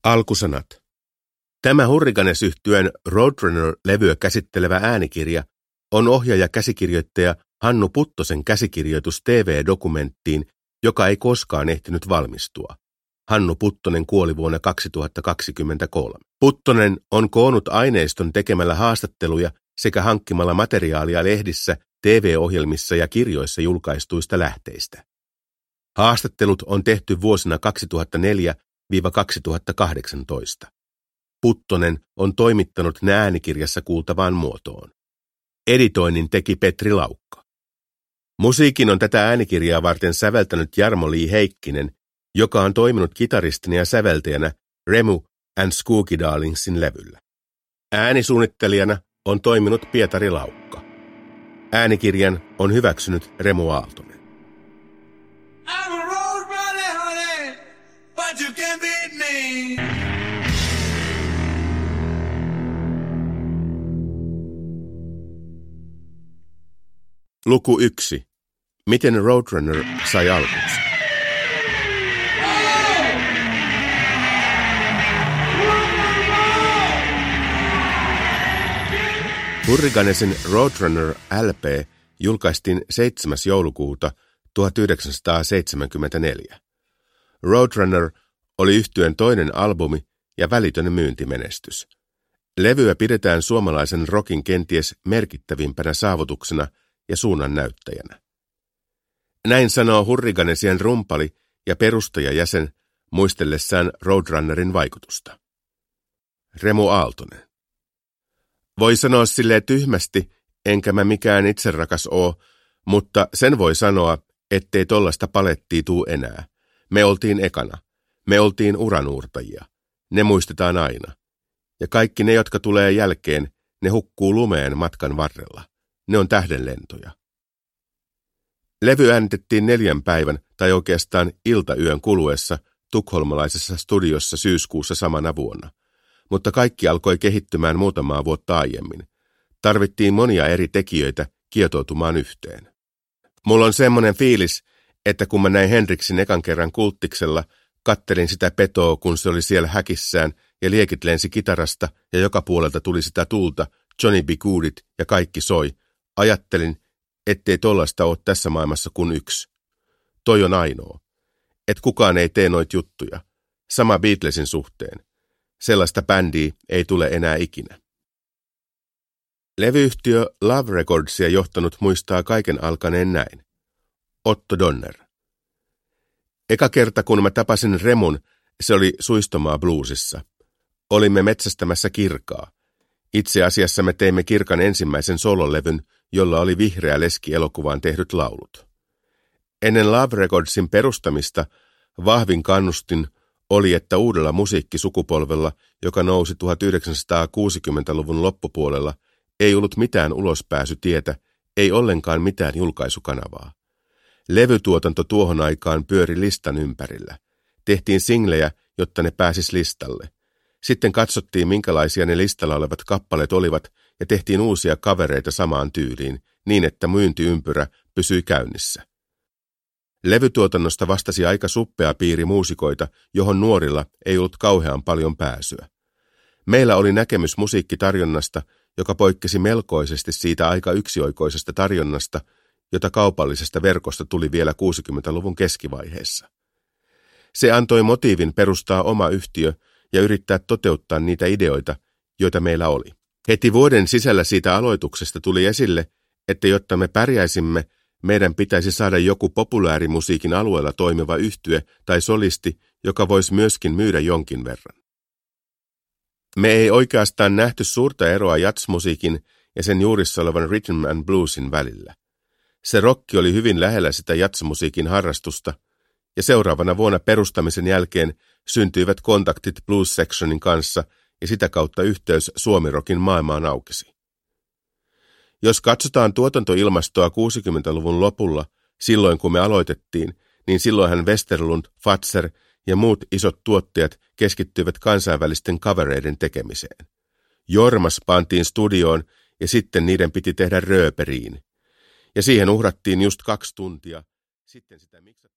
Alkusanat. Tämä Hurriganes-yhtyeen Roadrunner-levyä käsittelevä äänikirja on ohjaaja-käsikirjoittaja Hannu Puttosen käsikirjoitus TV-dokumenttiin, joka ei koskaan ehtinyt valmistua. Hannu Puttonen kuoli vuonna 2023. Puttonen on koonnut aineiston tekemällä haastatteluja sekä hankkimalla materiaalia lehdissä, TV-ohjelmissa ja kirjoissa julkaistuista lähteistä. Haastattelut on tehty vuosina 2004–2018. Puttonen on toimittanut ne äänikirjassa kuultavaan muotoon. Editoinnin teki Petri Laukka. Musiikin on tätä äänikirjaa varten säveltänyt Jarmo Lee Heikkinen, joka on toiminut kitaristina ja säveltäjänä Remu and Skooky Darlingsin levyllä. Äänisuunnittelijana on toiminut Pietari Laukka. Äänikirjan on hyväksynyt Remu Aaltonen. I'm a road runner, honey, but you can't beat me. Luku 1. Miten Roadrunner sai alkunsa? Hurriganesin Roadrunner LP julkaistiin 7. joulukuuta 1974. Roadrunner oli yhtyeen toinen albumi ja välitön myyntimenestys. Levyä pidetään suomalaisen rockin kenties merkittävimpänä saavutuksena ja suunnannäyttäjänä. Näin sanoo Hurriganesien rumpali ja perustajajäsen muistellessaan Roadrunnerin vaikutusta. Remu Aaltonen. Voi sanoa silleen tyhmästi, enkä mä mikään itserakas oo, mutta sen voi sanoa, ettei tollasta palettia tuu enää. Me oltiin ekana. Me oltiin uranuurtajia. Ne muistetaan aina. Ja kaikki ne, jotka tulee jälkeen, ne hukkuu lumeen matkan varrella. Ne on tähdenlentoja. Levy äänitettiin 4 päivän tai oikeastaan iltayön kuluessa tukholmalaisessa studiossa syyskuussa samana vuonna. Mutta kaikki alkoi kehittymään muutamaa vuotta aiemmin. Tarvittiin monia eri tekijöitä kietoutumaan yhteen. Mulla on semmoinen fiilis, että kun mä näin Hendrixin ekan kerran Kultiksella, kattelin sitä petoa, kun se oli siellä häkissään ja liekit lensi kitarasta ja joka puolelta tuli sitä tulta, Johnny B. Goodit ja kaikki soi. Ajattelin, ettei tollasta ole tässä maailmassa kuin yksi. Toi on ainoa. Et kukaan ei tee noit juttuja. Sama Beatlesin suhteen. Sellaista bändiä ei tule enää ikinä. Levyyhtiö Love Recordsia johtanut muistaa kaiken alkaneen näin. Otto Donner. Eka kerta kun mä tapasin Remun, se oli Suistomaa bluesissa. Olimme metsästämässä Kirkaa. Itse asiassa me teimme Kirkan ensimmäisen sololevyn, jolla oli Vihreä leski -elokuvaan tehdyt laulut. Ennen Love Recordsin perustamista vahvin kannustin oli, että uudella musiikkisukupolvella, joka nousi 1960-luvun loppupuolella, ei ollut mitään ulospääsytietä, ei ollenkaan mitään julkaisukanavaa. Levytuotanto tuohon aikaan pyöri listan ympärillä. Tehtiin singlejä, jotta ne pääsis listalle. Sitten katsottiin, minkälaisia ne listalla olevat kappaleet olivat, ja tehtiin uusia kavereita samaan tyyliin, niin että myyntiympyrä pysyi käynnissä. Levytuotannosta vastasi aika suppea piiri muusikoita, johon nuorilla ei ollut kauhean paljon pääsyä. Meillä oli näkemys musiikkitarjonnasta, joka poikkesi melkoisesti siitä aika yksioikoisesta tarjonnasta, jota kaupallisesta verkosta tuli vielä 60-luvun keskivaiheessa. Se antoi motiivin perustaa oma yhtiö ja yrittää toteuttaa niitä ideoita, joita meillä oli. Heti vuoden sisällä siitä aloituksesta tuli esille, että jotta me pärjäisimme, meidän pitäisi saada joku populaarimusiikin alueella toimiva yhtye tai solisti, joka voisi myöskin myydä jonkin verran. Me ei oikeastaan nähty suurta eroa jazzmusiikin ja sen juurissa olevan rhythm and bluesin välillä. Se rokki oli hyvin lähellä sitä jazzmusiikin harrastusta, ja seuraavana vuonna perustamisen jälkeen syntyivät kontaktit Blues Sectionin kanssa, ja sitä kautta yhteys suomirokin maailmaan aukesi. Jos katsotaan tuotantoilmastoa 60-luvun lopulla, silloin kun me aloitettiin, niin silloinhan Westerlund, Fazer ja muut isot tuottajat keskittyivät kansainvälisten kavereiden tekemiseen. Jormas pantiin studioon ja sitten niiden piti tehdä rööperiin. Ja siihen uhrattiin just 2 tuntia. Sitten sitä miksattiin.